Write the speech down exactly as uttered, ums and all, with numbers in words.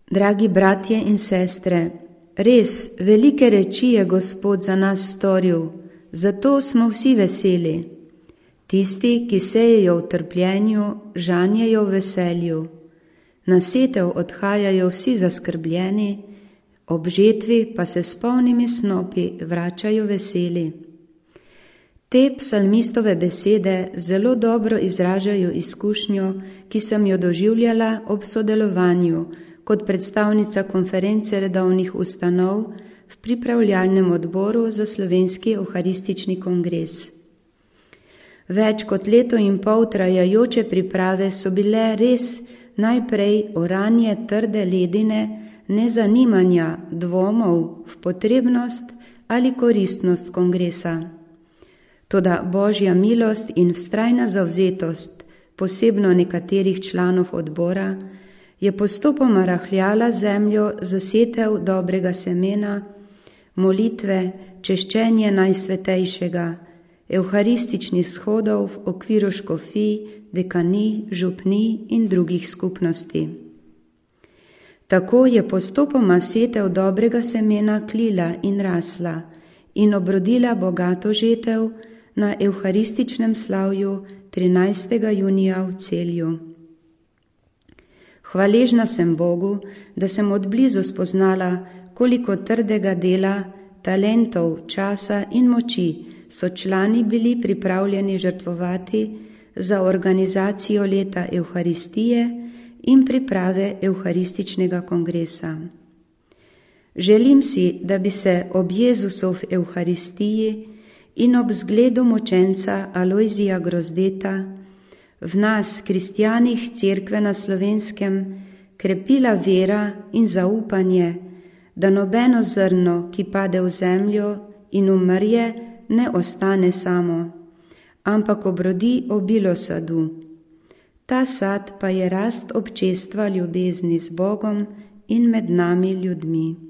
Dragi bratje in sestre, res velike reči je Gospod za nas storil, zato smo vsi veseli. Tisti, ki sejejo v trpljenju, žanjejo v veselju. Na setev odhajajo vsi zaskrbljeni, ob žetvi pa se s polnimi snopi vračajo veseli. Te psalmistove besede zelo dobro izražajo izkušnjo, ki sem jo doživljala ob sodelovanju kot predstavnica konference redovnih ustanov v pripravljalnem odboru za slovenski evharistični kongres. Več kot leto in pol trajajoče priprave so bile res najprej oranje trde ledine, nezanimanja, dvomov v potrebnost ali koristnost kongresa. Toda Božja milost in vztrajna zavzetost, posebno nekaterih članov odbora, je postopoma rahljala zemljo za setev dobrega semena, molitve, češčenje Najsvetejšega, evharističnih shodov v okviru škofij, dekanij, župnij in drugih skupnosti. Tako je postopoma setev dobrega semena klila in rasla in obrodila bogato žetev na evharističnem slavju trinajstega junija v Celju. Hvaležna sem Bogu, da sem odblizu spoznala, koliko trdega dela, talentov, časa in moči so člani bili pripravljeni žrtvovati za organizacijo leta Evharistije in priprave Evharističnega kongresa. Želim si, da bi se ob Jezusov Evharistiji in ob zgledu mučenca Alojzija Grozdeta v nas, kristjanih Cerkve na Slovenskem, krepila vera in zaupanje, da nobeno zrno, ki pade v zemljo in umrje, ne ostane samo, ampak obrodi obilo sadu. Ta sad pa je rast občestva ljubezni z Bogom in med nami ljudmi.